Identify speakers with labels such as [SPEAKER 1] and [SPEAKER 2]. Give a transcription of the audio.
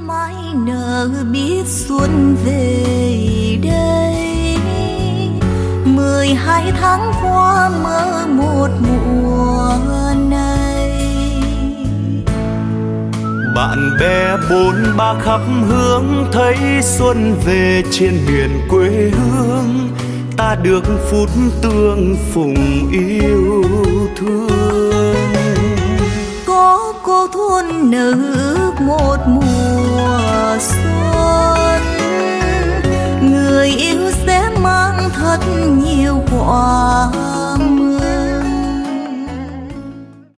[SPEAKER 1] mai nở biết xuân về đây, 12 tháng qua mơ một mùa này.
[SPEAKER 2] Bạn bè bốn ba khắp hướng thấy xuân về trên miền quê hương, ta được phút tương phùng yêu thương.
[SPEAKER 1] Có cô thôn nở ước một mùa